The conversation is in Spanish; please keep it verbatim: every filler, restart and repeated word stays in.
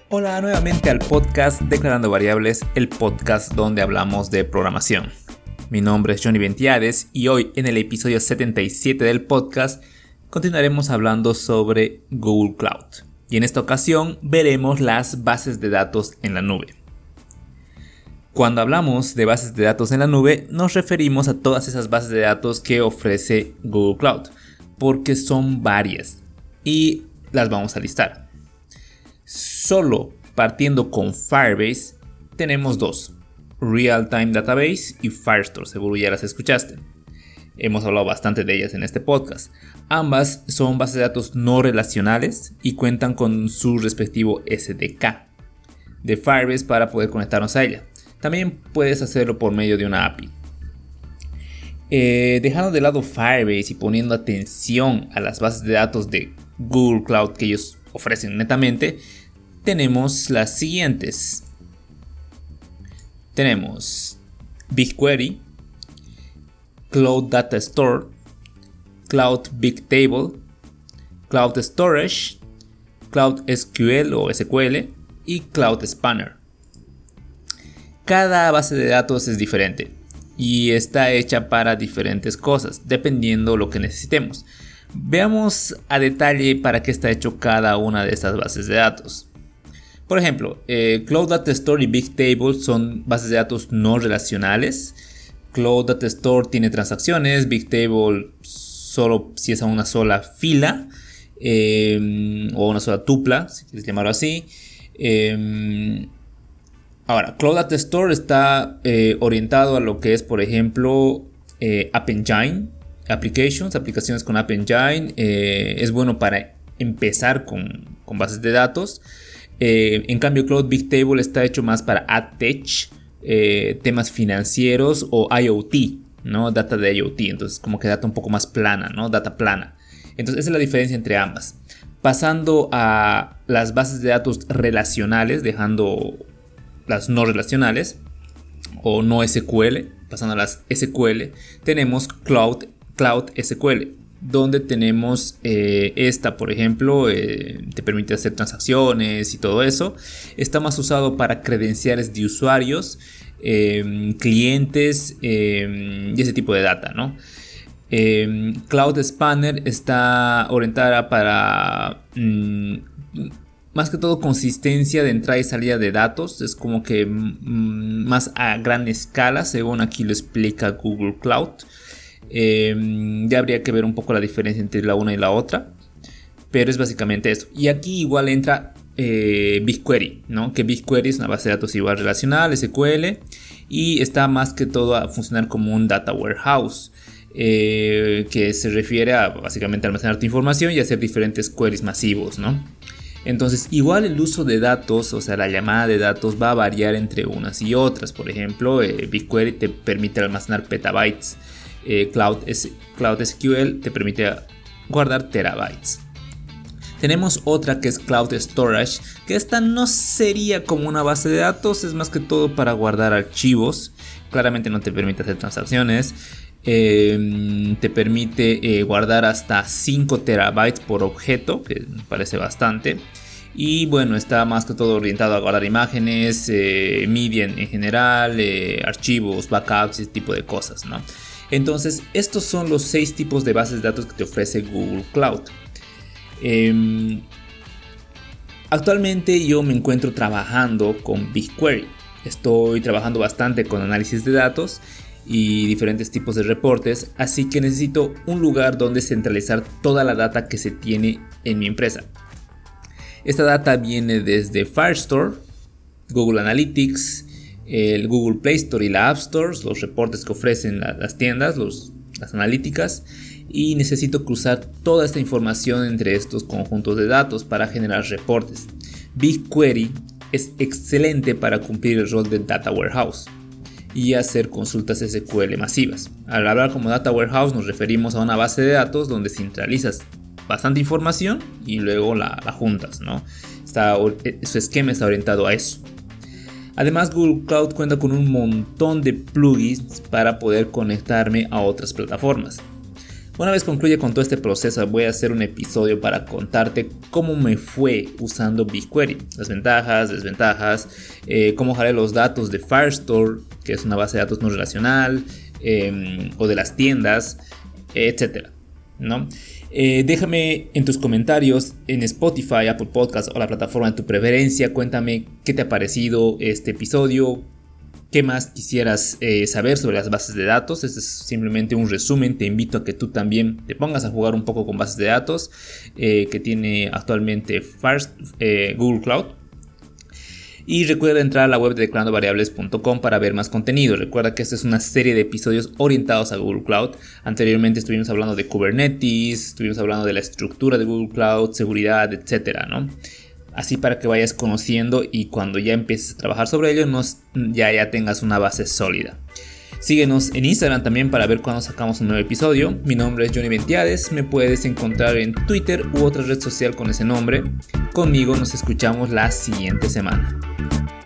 Hola nuevamente al podcast Declarando Variables, el podcast donde hablamos de programación. Mi nombre es Johnny Ventiades y hoy en el episodio setenta y siete del podcast continuaremos hablando sobre Google Cloud. Y en esta ocasión veremos las bases de datos en la nube. Cuando hablamos de bases de datos en la nube, nos referimos a todas esas bases de datos que ofrece Google Cloud, porque son varias y las vamos a listar. Solo partiendo con Firebase tenemos dos, Real Time Database y Firestore, seguro ya las escuchaste. Hemos hablado bastante de ellas en este podcast. Ambas son bases de datos no relacionales y cuentan con su respectivo S D K de Firebase para poder conectarnos a ella. También puedes hacerlo por medio de una A P I. Eh, dejando de lado Firebase y poniendo atención a las bases de datos de Google Cloud que ellos ofrecen netamente, tenemos las siguientes. Tenemos BigQuery, Cloud Data Store, Cloud Bigtable, Cloud Storage, Cloud S Q L o S Q L y Cloud Spanner. Cada base de datos es diferente y está hecha para diferentes cosas, dependiendo lo que necesitemos. Veamos a detalle para qué está hecho cada una de estas bases de datos. Por ejemplo, eh, Cloud Data Store y Bigtable son bases de datos no relacionales. Cloud Data Store tiene transacciones, Bigtable solo si es a una sola fila eh, o una sola tupla, si quieres llamarlo así. Eh, ahora, Cloud Data Store está eh, orientado a lo que es, por ejemplo, eh, App Engine. Applications, aplicaciones con App Engine, eh, es bueno para empezar con, con bases de datos. Eh, en cambio, Cloud Bigtable está hecho más para AdTech, eh, temas financieros o IoT, ¿no? Data de IoT, entonces como que data un poco más plana, ¿no? Data plana. Entonces esa es la diferencia entre ambas. Pasando a las bases de datos relacionales, dejando las no relacionales o no S Q L, pasando a las S Q L, tenemos Cloud Cloud S Q L, donde tenemos eh, esta, por ejemplo, eh, te permite hacer transacciones y todo eso. Está más usado para credenciales de usuarios, eh, clientes eh, y ese tipo de data, ¿no? Eh, Cloud Spanner está orientada para mm, más que todo consistencia de entrada y salida de datos. Es como que mm, más a gran escala, según aquí lo explica Google Cloud. Eh, ya habría que ver un poco la diferencia entre la una y la otra, pero es básicamente eso. Y aquí igual entra eh, BigQuery, ¿no? Que BigQuery es una base de datos igual relacional, S Q L, y está más que todo a funcionar como un data warehouse, eh, que se refiere a básicamente almacenar tu información y hacer diferentes queries masivos, ¿no? Entonces igual el uso de datos, o sea la llamada de datos, va a variar entre unas y otras. Por ejemplo, eh, BigQuery te permite almacenar petabytes. Eh, Cloud, S, Cloud S Q L te permite guardar terabytes. Tenemos otra que es Cloud Storage, que esta no sería como una base de datos, es más que todo para guardar archivos. Claramente no te permite hacer transacciones. Eh, te permite eh, guardar hasta cinco terabytes por objeto, que me parece bastante. Y bueno, está más que todo orientado a guardar imágenes, eh, media en, en general, eh, archivos, backups, ese tipo de cosas, ¿no? Entonces, estos son los seis tipos de bases de datos que te ofrece Google Cloud. Eh, actualmente yo me encuentro trabajando con BigQuery. Estoy trabajando bastante con análisis de datos y diferentes tipos de reportes, así que necesito un lugar donde centralizar toda la data que se tiene en mi empresa. Esta data viene desde Firestore, Google Analytics, el Google Play Store y la App Store, los reportes que ofrecen las tiendas, los, las analíticas, y necesito cruzar toda esta información entre estos conjuntos de datos para generar reportes. BigQuery es excelente para cumplir el rol de Data Warehouse y hacer consultas S Q L masivas. Al hablar como Data Warehouse nos referimos a una base de datos donde centralizas bastante información y luego la, la juntas, ¿no? Está, su esquema está orientado a eso. Además, Google Cloud cuenta con un montón de plugins para poder conectarme a otras plataformas. Una vez concluya con todo este proceso, voy a hacer un episodio para contarte cómo me fue usando BigQuery, las ventajas, desventajas, eh, cómo jalé los datos de Firestore, que es una base de datos no relacional, eh, o de las tiendas, etcétera, ¿no? Eh, déjame en tus comentarios en Spotify, Apple Podcasts o la plataforma de tu preferencia. Cuéntame qué te ha parecido este episodio, qué más quisieras eh, saber sobre las bases de datos. Este es simplemente un resumen. Te invito a que tú también te pongas a jugar un poco con bases de datos eh, que tiene actualmente First, eh, Google Cloud. Y recuerda entrar a la web de declarando variables punto com para ver más contenido. Recuerda que esta es una serie de episodios orientados a Google Cloud. Anteriormente estuvimos hablando de Kubernetes, estuvimos hablando de la estructura de Google Cloud, seguridad, etcétera, ¿no? Así para que vayas conociendo y cuando ya empieces a trabajar sobre ello, nos, ya, ya tengas una base sólida. Síguenos en Instagram también para ver cuando sacamos un nuevo episodio. Mi nombre es Johnny Ventiades, me puedes encontrar en Twitter u otra red social con ese nombre. Conmigo nos escuchamos la siguiente semana.